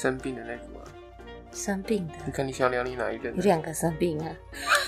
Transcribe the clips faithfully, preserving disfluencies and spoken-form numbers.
生病的那个吗？ 生病的？ 你看你想聊你哪一任？ 有两个生病啊。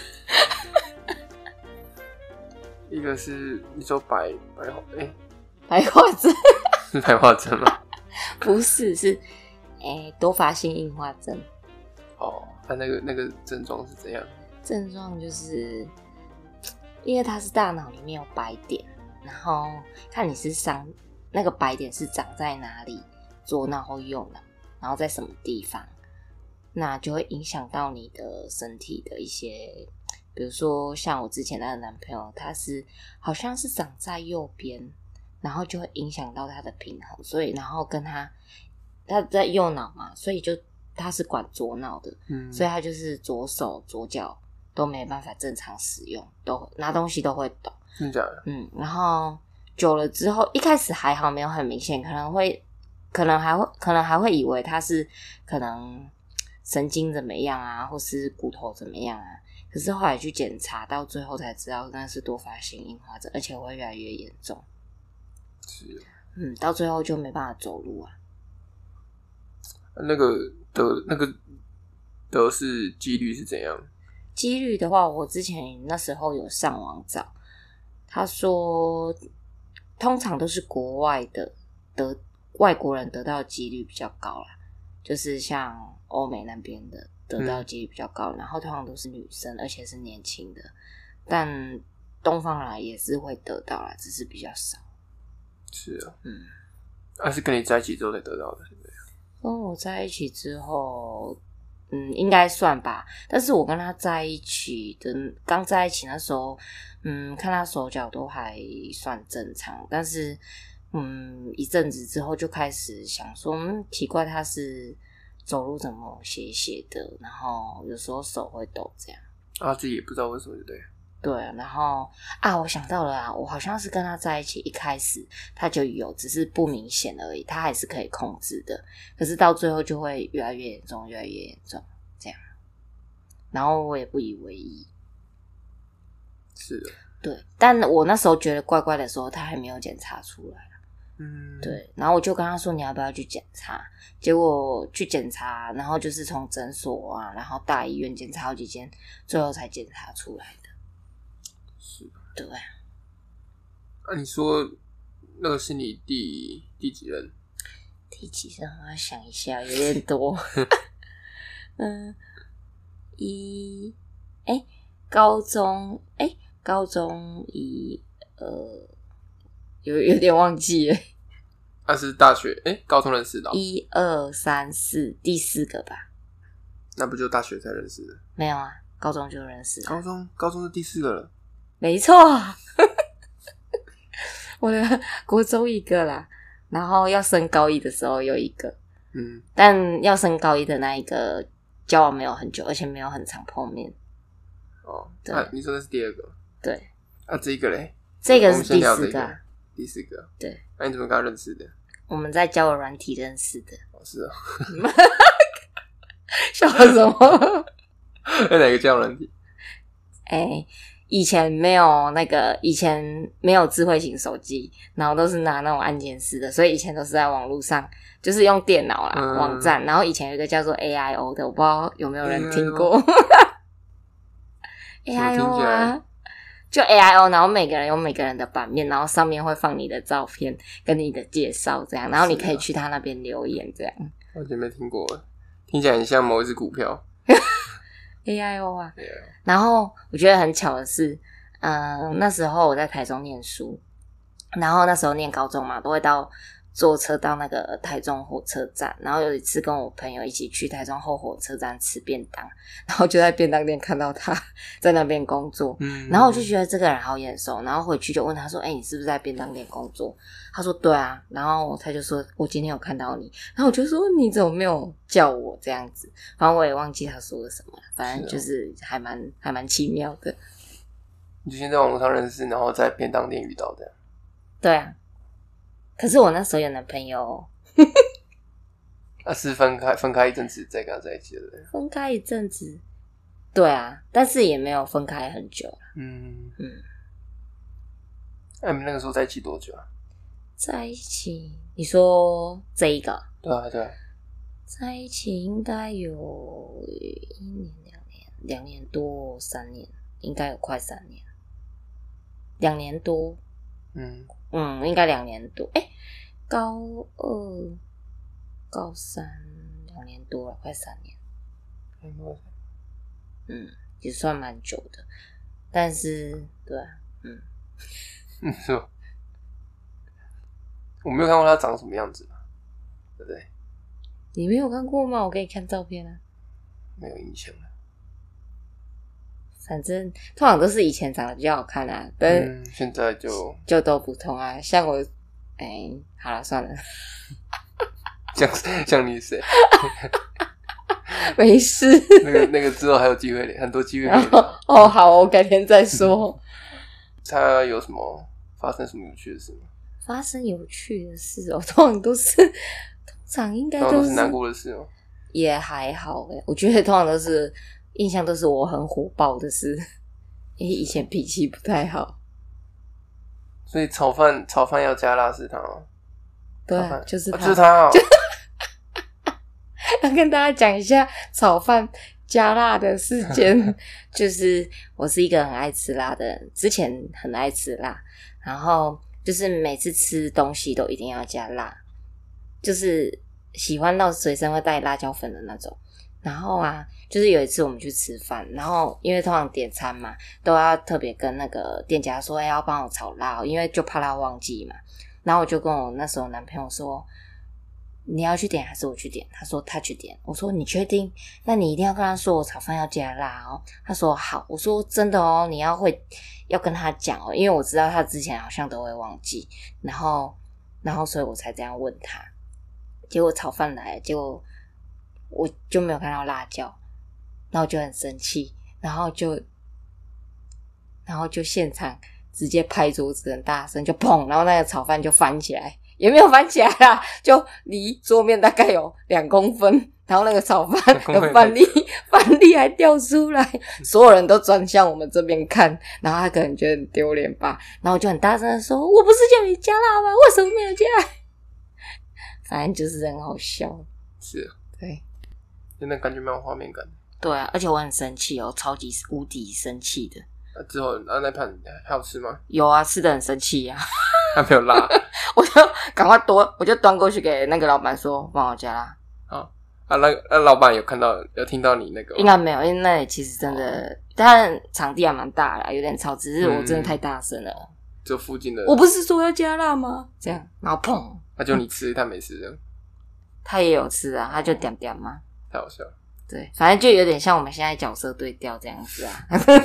一个是你说白白化哎、欸， 白化症是白化症吗？ 不是，是哎、欸、多发性硬化症。 哦，他、啊、那个那个症状是怎样？ 症状就是因为它是大脑里面有白点，然后看你是伤那个白点是长在哪里，左脑或右脑，然后在什么地方，那就会影响到你的身体的一些，比如说像我之前那个男朋友，他是好像是长在右边，然后就会影响到他的平衡，所以然后跟他他在右脑嘛，所以就他是管左脑的，嗯，所以他就是左手左脚都没办法正常使用，都拿东西都会抖。 真的假的？ 嗯，然后久了之后，一开始还好，没有很明显，可能会，可能还会，可能还会以为他是可能神经怎么样啊，或是骨头怎么样啊。可是后来去检查，到最后才知道那是多发性硬化症，而且会越来越严重。 是。 嗯，到最后就没办法走路啊。 那个得那个得是几率是怎样？ 几率的话，我之前那时候有上网找，他说通常都是国外的得外国人得到的几率比较高啦，就是像欧美那边的得到的几率比较高，嗯，然后通常都是女生，而且是年轻的，但东方人也是会得到啦，只是比较少。 是啊， 嗯， 那，啊，是跟你在一起之后才得到的，对不对？ 跟我在一起之后，嗯，应该算吧。但是我跟他在一起的，刚在一起那时候，嗯，看他手脚都还算正常，但是，嗯，一阵子之后就开始想说，嗯，奇怪，他是走路怎么斜斜的，然后有时候手会抖这样。 啊，自己也不知道为什么，对不对？ 对，然后啊，我想到了啊，我好像是跟他在一起，一开始他就有，只是不明显而已，他还是可以控制的。可是到最后就会越来越严重，越来越严重，这样。然后我也不以为意。 是的。 对，但我那时候觉得怪怪的时候，他还没有检查出来。 嗯， 对，然后我就跟他说你要不要去检查，结果去检查，然后就是从诊所啊，然后大医院检查好几间，最后才检查出来的。 是， 对。 啊，你说那个是你第第几任？ 第几任？我要想一下，有点多。嗯，一，哎、欸，高中，哎、欸，高中一，呃，有有点忘记了。 那，啊，是大学，哎、欸，高中认识的，哦。 一二三四，第四个吧？ 那不就大学才认识的？ 没有啊，高中就认识了。 高中，高中是第四个了。 没错。我的国中一个啦，然后要升高一的时候有一个，嗯，但要升高一的那一个交往没有很久，而且没有很常碰面。 哦，对，啊，你说的是第二个？对。啊，这个嘞？ 这个是第四个，啊， 第四个。 对。 那，啊，你怎么跟他认识的？ 我们在交友软体认识的。 哦，是啊。 笑什么？ 在哪个交友软体？ 哎，欸，以前没有那个，以前没有智慧型手机，然后都是拿那种按键式的，所以以前都是在网络上，就是用电脑啦，嗯，网站。然后以前有一个叫做 A I O 的，我不知道有没有人听过。A I O 啊，就 A I O， 然后每个人有每个人的版面，然后上面会放你的照片跟你的介绍这样，然后你可以去他那边留言这样。 完全没听过，听起来很像某一只股票。 A I O 啊， yeah. 然后我觉得很巧的是，嗯、呃，那时候我在台中念书，然后那时候念高中嘛，都会到坐车到那个台中火车站，然后有一次跟我朋友一起去台中后火车站吃便当，然后就在便当店看到他在那边工作，嗯，然后我就觉得这个人好眼熟，然后回去就问他说：“哎、欸，你是不是在便当店工作？”他说：“对啊。”然后他就说：“我今天有看到你。”然后我就说：“你怎么没有叫我这样子？”反正我也忘记他说了什么了，反正就是还蛮、哦、还蛮奇妙的。 你就先在网络上认识，然后在便当店遇到的。 对啊。可是我那时候有男朋友。 啊，是分开分开一阵子再跟他在一起的。 分开一阵子，对啊，但是也没有分开很久。 嗯嗯。 那你们那个时候在一起多久啊？ 在一起，你说这一个？ 对啊对啊。 在一起应该有一年、两年、两年多、三年，应该有快三年，两年多。 嗯嗯，应该两年多。哎、欸，高二、高三两年多了，快三年。嗯，也算蛮久的。但是，对啊，嗯， 嗯，是吗？我没有看过他长什么样子，对不对？ 你没有看过吗？我给你看照片啊。 没有印象了。 反正通常都是以前长得比较好看啊，但是、 嗯、现在就就都不同啊。像我，哎、欸，好了，算了。 像像你谁？ 没事。 那个那个之后还有机会，很多机会可以聊。哦，好，我改天再说。 他有什么发生什么有趣的事吗？ 发生有趣的事哦，通常都是，通常应该都是， 都是难过的事哦。 也还好诶，我觉得通常都是印象都是我很火爆的事，因为以前脾气不太好。 所以炒饭炒饭要加辣是他吗？ 对啊，就是他， 哦、就是他哦。 要跟大家讲一下炒饭加辣的事件。就是我是一个很爱吃辣的人，之前很爱吃辣，然后就是每次吃东西都一定要加辣，就是喜欢到随身会带辣椒粉的那种。然后啊，就是有一次我们去吃饭，然后因为通常点餐嘛，都要特别跟那个店家说，哎、欸，要帮我炒辣，因为就怕他忘记嘛。然后我就跟我那时候男朋友说，你要去点还是我去点？他说他去点。我说你确定？那你一定要跟他说我炒饭要加辣哦。他说好。我说真的哦，你要会要跟他讲哦，因为我知道他之前好像都会忘记，然后然后所以我才这样问他。结果炒饭来了，结果我就没有看到辣椒，然后我就很生气，然后就然后就现场直接拍桌子很大声，就砰，然后那个炒饭就翻起来。也没有翻起来啦，就离桌面大概有两公分，然后那个炒饭的饭粒饭粒还掉出来，所有人都转向我们这边看，然后他可能觉得很丢脸吧，然后我就很大声的说，我不是叫你加辣吗？为什么没有加？反正就是很好笑。 是啊， 对， 真的感觉蛮有画面感的。 对啊，而且我很生气哦，超级无敌生气的。 啊、之后啊那盘还好吃吗？ 有啊，吃的很生气啊。 还没有辣。 我就赶快端，我就端过去给那个老板说，帮我加辣。 好啊，那那老板有看到有听到你那个吗？ 应该没有，因为那里其实真的，但场地还蛮大的，有点吵，只是我真的太大声了。嗯、 就附近的， 我不是说要加辣吗？这样，然后砰， 那、啊、就你吃，他没吃这样。 他也有吃啊，他就点点嘛。 太好笑了。对， 反正就有点像我们现在角色对调这样子啊。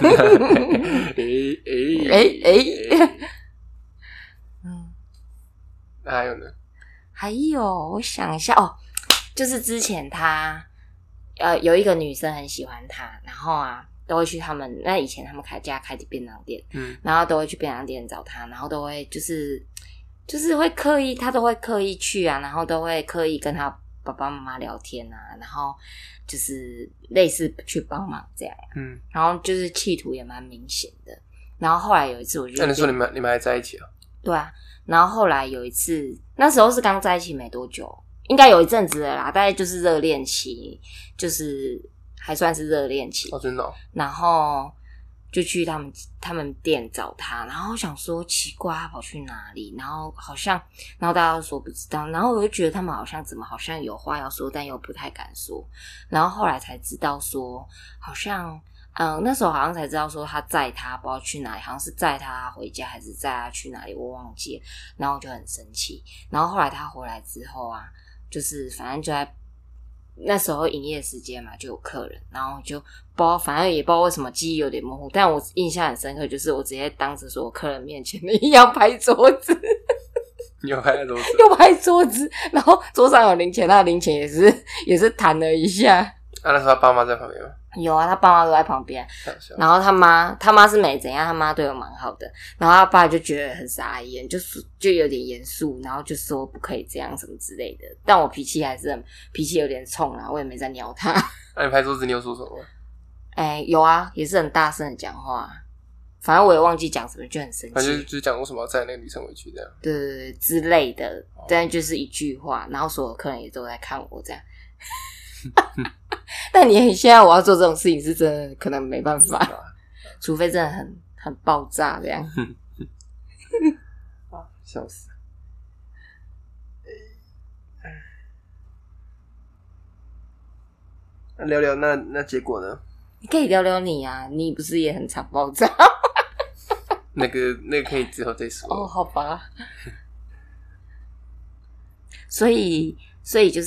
诶诶诶诶。嗯， 那还有呢？ 还有，我想一下哦，就是之前他呃有一个女生很喜欢他，然后啊都会去他们那以前他们开家开的便当店，嗯，然后都会去便当店找他，然后都会就是就是会刻意他都会刻意去啊，然后都会刻意跟他爸爸妈妈聊天啊，然后就是类似去帮忙这样，嗯，然后就是企图也蛮明显的。然后后来有一次我就那你说你们你们还在一起啊？ 对啊，然后后来有一次，那时候是刚在一起没多久，应该有一阵子了啦，大概就是热恋期，就是还算是热恋期。 哦，真的哦。 然后就去他们他们店找他，然后想说奇怪他跑去哪里，然后好像，然后大家都说不知道，然后我就觉得他们好像怎么好像有话要说，但又不太敢说，然后后来才知道说好像。嗯，那时候好像才知道说他载他不知道去哪里，好像是载他回家还是载他去哪里，我忘记了。然后我就很生气。然后后来他回来之后啊，就是反正就在那时候营业时间嘛，就有客人，然后就不知道，反正也不知道为什么记忆有点模糊，但我印象很深刻，就是我直接当着所有客人面前一样拍桌子。 你有拍桌子？ 又拍桌子，然后桌上有零钱，那零钱也是也是弹了一下。 啊，那时候他爸妈在旁边吗？ 有啊，他爸妈都在旁边。然后他妈，他妈是没怎样，他妈对我蛮好的。然后他爸就觉得很傻眼，就就有点严肃，然后就说不可以这样什么之类的。但我脾气还是很脾气有点冲啊，我也没在鸟他。 那、啊、你拍桌子你有说什么？ 哎、欸，有啊，也是很大声的讲话。反正我也忘记讲什么，就很生气。 反正就是讲为什么要载那个女生回去这样， 对对对之类的。但就是一句话，然后所有客人也都在看我这样。 但你现在我要做这种事情是真的可能没办法，除非真的很很爆炸这样。 啊，笑死！那聊聊那那结果呢？ 你可以聊聊你啊，你不是也很常爆炸？ 那个那个可以之后再说。 哦，好吧。所以，所以就是，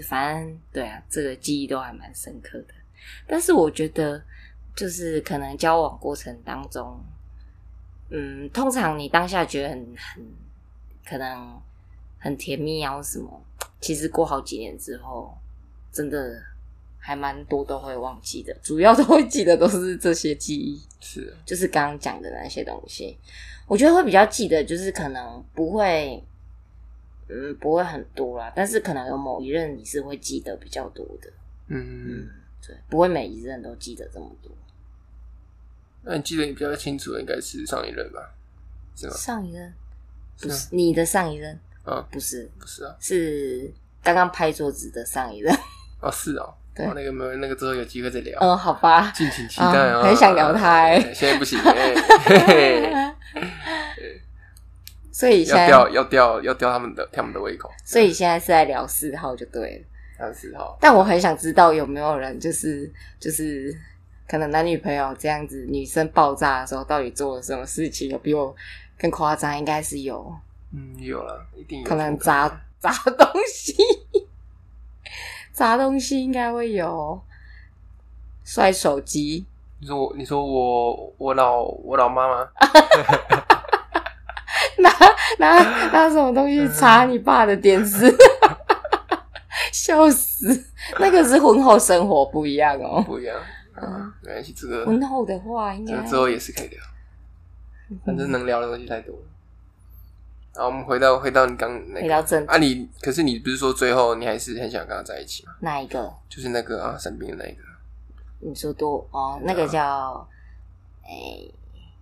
反正对啊，这个记忆都还蛮深刻的。但是我觉得，就是可能交往过程当中，嗯，通常你当下觉得很很可能很甜蜜啊或什么，其实过好几年之后，真的还蛮多都会忘记的。主要都会记得都是这些记忆， 是， 就是刚刚讲的那些东西。我觉得会比较记得，就是可能不会。嗯，不会很多啦，但是可能有某一任你是会记得比较多的。 嗯， 嗯，对，不会每一任都记得这么多。 那你记得你比较清楚的应该是上一任吧？是吗？ 上一任不是， 是你的上一任啊？ 不是， 不是啊， 是刚刚拍桌子的上一任。 哦，是哦， 对， 哦、那个没有，那个之后有机会再聊。 嗯，好吧， 敬请期待哦。 嗯、很想聊他、欸欸，现在不行。欸嘿嘿所以现在要吊要吊要吊他们的他们的胃口， 所以现在是在聊四号就对了。 聊四号， 但我很想知道有没有人就是就是可能男女朋友这样子，女生爆炸的时候到底做了什么事情？有比我更夸张？应该是有， 嗯，有了，一定有， 可能砸砸东西，砸东西应该会有，摔手机。 你说我，你说我我老我老妈妈。 拿拿拿什么东西插你爸的电视？笑死！那个是婚后生活不一样哦， 不一样啊，没关系，这个婚后的话应该之后也是可以聊，反正能聊的东西太多了。好，我们回到回到你刚那个回到正题啊你，可是你不是说最后你还是很想跟他在一起吗？ 哪一个？ 就是那个啊生病的那一个。 你说多哦，那个叫诶。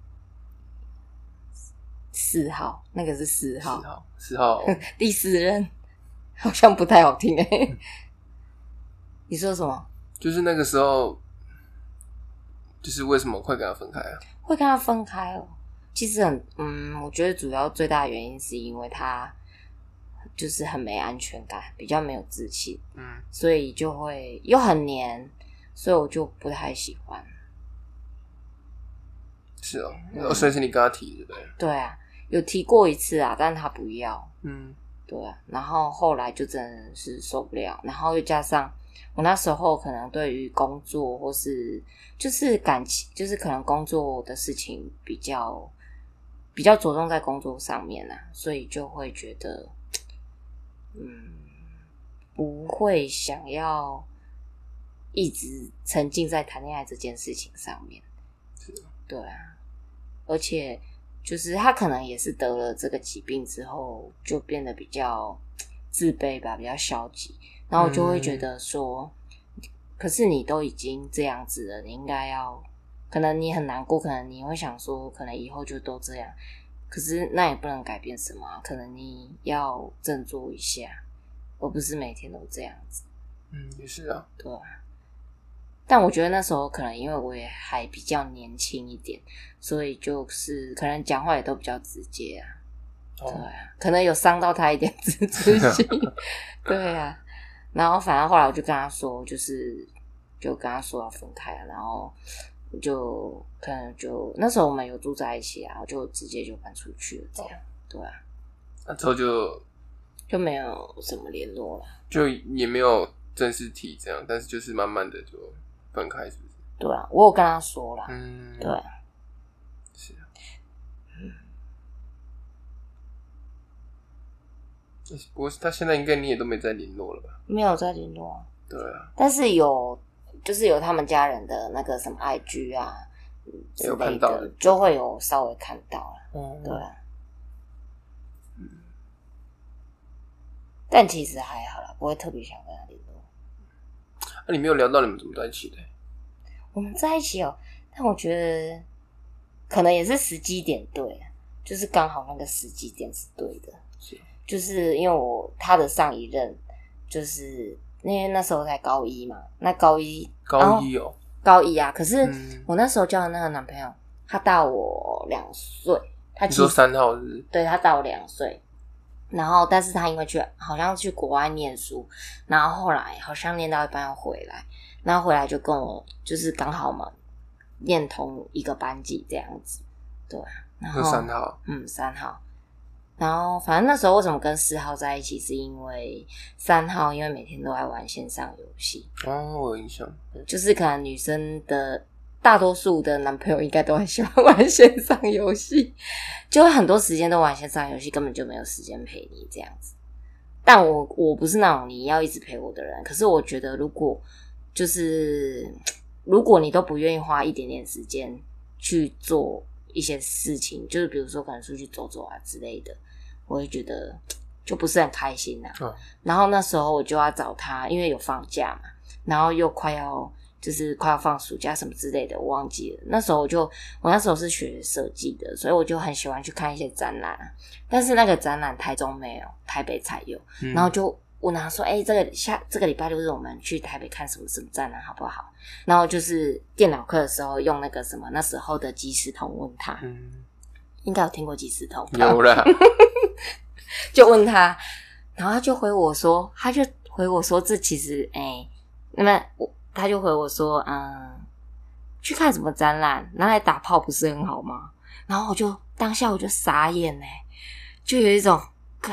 四号，那个是四号， 四号，四号， 第四任好像不太好听诶、欸。你说什么？ 就是那个时候，就是为什么会跟他分开啊？ 会跟他分开哦。其实很，嗯，我觉得主要最大的原因是因为他就是很没安全感，比较没有自信， 嗯， 所以就会又很黏，所以我就不太喜欢。 是哦，嗯、所以是你跟他提对不对？ 对啊。有提过一次啊，但他不要。 嗯， 对啊，然后后来就真的是受不了，然后又加上我那时候可能对于工作或是就是感情，就是可能工作的事情比较比较着重在工作上面啊，所以就会觉得，嗯，不会想要一直沉浸在谈恋爱这件事情上面。 是， 对啊，而且。就是他可能也是得了这个疾病之后，就变得比较自卑吧，比较消极。然后我就会觉得说，嗯、可是你都已经这样子了，你应该要，可能你很难过，可能你会想说，可能以后就都这样。可是那也不能改变什么、啊，可能你要振作一下，而不是每天都这样子。 嗯，也是啊， 对啊。但我觉得那时候可能因为我也还比较年轻一点，所以就是可能讲话也都比较直接啊。 哦、 对啊，可能有伤到他一点自尊心。对啊，然后反正后来我就跟他说，就是就跟他说要分开了，然后就可能就那时候我们有住在一起啊，我就直接就搬出去了，这样。哦、对啊， 那之后就就没有什么联络了， 就也没有正式提这样，但是就是慢慢的就。分开是不是？ 对啊，我有跟他说啦。 嗯， 对啊， 是啊。 嗯， 不过他现在应该你也都没再联络了吧？ 没有再联络啊。 对啊， 但是有，就是有他们家人的那个什么 I G 啊之类的， 有看到就会有稍微看到了。 嗯， 对啊。嗯，但其实还好啦，不会特别想跟他联络。 那、啊、你没有聊到你们怎么在一起的？ 我们在一起哦，但我觉得可能也是时机点对，就是刚好那个时机点是对的。 是， 就是因为我他的上一任，就是因为那时候才高一嘛，那高一高一哦， 高一啊，可是嗯我那时候交的那个男朋友，他大我两岁，他你说三号是不是？ 对他大我两岁，然后但是他因为去好像去国外念书，然后后来好像念到一半要回来，然后回来就跟我就是刚好嘛念同一个班级这样子，对，然后就三号， 嗯三号。然后反正那时候为什么跟四号在一起，是因为三号因为每天都在玩线上游戏。 哦，我有印象。 就是可能女生的大多数的男朋友应该都很喜欢玩线上游戏，就会很多时间都玩线上游戏，根本就没有时间陪你这样子。但我我不是那种你要一直陪我的人，可是我觉得如果就是如果你都不愿意花一点点时间去做一些事情，就是比如说可能出去走走啊之类的，我会觉得就不是很开心啊。 嗯、 然后那时候我就要找他，因为有放假嘛，然后又快要就是快要放暑假什么之类的，我忘记了。那时候我就我那时候是学设计的，所以我就很喜欢去看一些展览啊。但是那个展览台中没有，台北才有， 嗯、 然后就问他说：“哎、欸，这个下这个礼拜六日我们去台北看什么什么展览好不好？”然后就是电脑课的时候用那个什么那时候的即时通问他， 嗯， 应该有听过即时通， 有啦， 就问他，然后他就回我说，他就回我说，这其实哎、欸，那么我他就回我说，嗯，去看什么展览，拿来打炮不是很好吗？然后我就当下我就傻眼哎、欸，就有一种，干，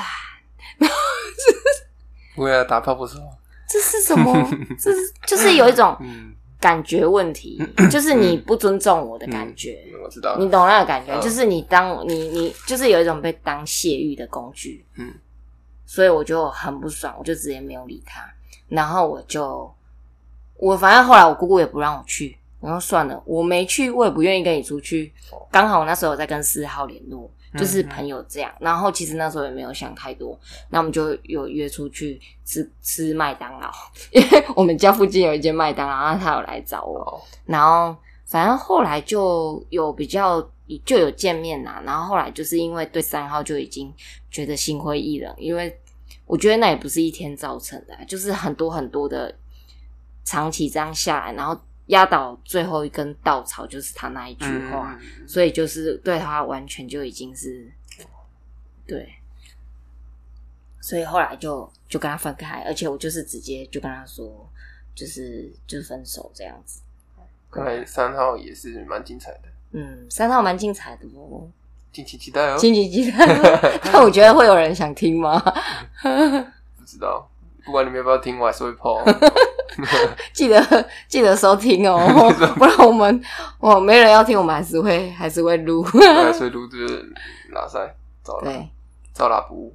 不会啊，打炮不是吗？ 这是什么？这是就是有一种感觉问题， 嗯、 就是你不尊重我的感觉。 嗯、我知道， 你懂那个感觉， 嗯、 就是你当你你就是有一种被当泄欲的工具。 嗯， 所以我就很不爽，我就直接没有理他。然后我就我反正后来我姑姑也不让我去，然后算了，我没去，我也不愿意跟你出去。刚好我那时候有在跟四号联络，就是朋友这样。嗯、然后其实那时候也没有想太多，那我们就有约出去吃吃麦当劳，因为我们家附近有一间麦当劳，然后他有来找我，然后反正后来就有比较就有见面啦。然后后来就是因为对三号就已经觉得心灰意冷，因为我觉得那也不是一天造成的，就是很多很多的长期这样下来，然后压倒最后一根稻草就是他那一句话，嗯、所以就是对他完全就已经是对，所以后来就就跟他分开，而且我就是直接就跟他说，就是就是分手这样子。 看来三号也是蛮精彩的， 嗯，三号蛮精彩的哦， 敬请期待哦， 敬请期待哦。但我觉得会有人想听吗？ 不知道，不管你们要不要听，我还是会 po。 记得记得收听哦，不然我们我没人要听，我们还是会还是会录， 还是会录就是拉塞，照拉， 对， 照拉不误。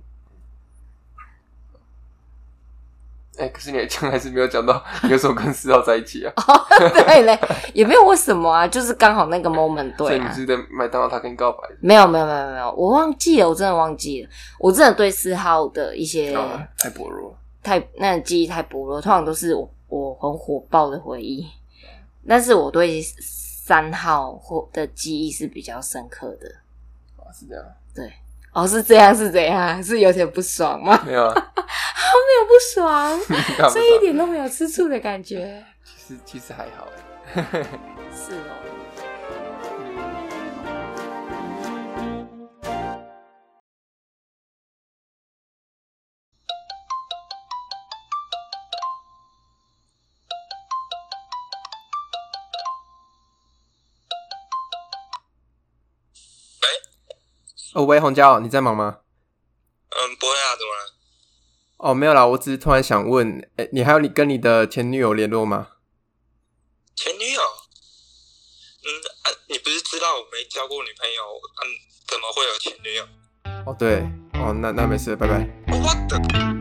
哎、欸，可是你讲还是没有讲到你为什么跟四号在一起啊？ 哦，对嘞，也没有为什么啊，就是刚好那个 moment 对啊。 所以你是在麦当劳他跟你告白的？ 没有没有没有没有，我忘记了，我真的忘记了，我真的对四号的一些、 哦、太薄弱， 太那记忆太薄弱，通常都是我我很火爆的回忆，但是我对三号或的记忆是比较深刻的。 哦，是这样， 对。哦，是这样，是这样，是有点不爽吗？ 没有啊， 好没有不爽，所以一点都没有吃醋的感觉。 其实其实还好哎， 是哦。 哦，喂，洪娇，你在忙吗？ 嗯，不会啊，怎么了？ 哦，没有啦，我只是突然想问，诶，你还有你跟你的前女友联络吗？ 前女友？嗯啊，你不是知道我没交过女朋友，嗯，怎么会有前女友？ 哦，对，哦，那那没事，拜拜。 What the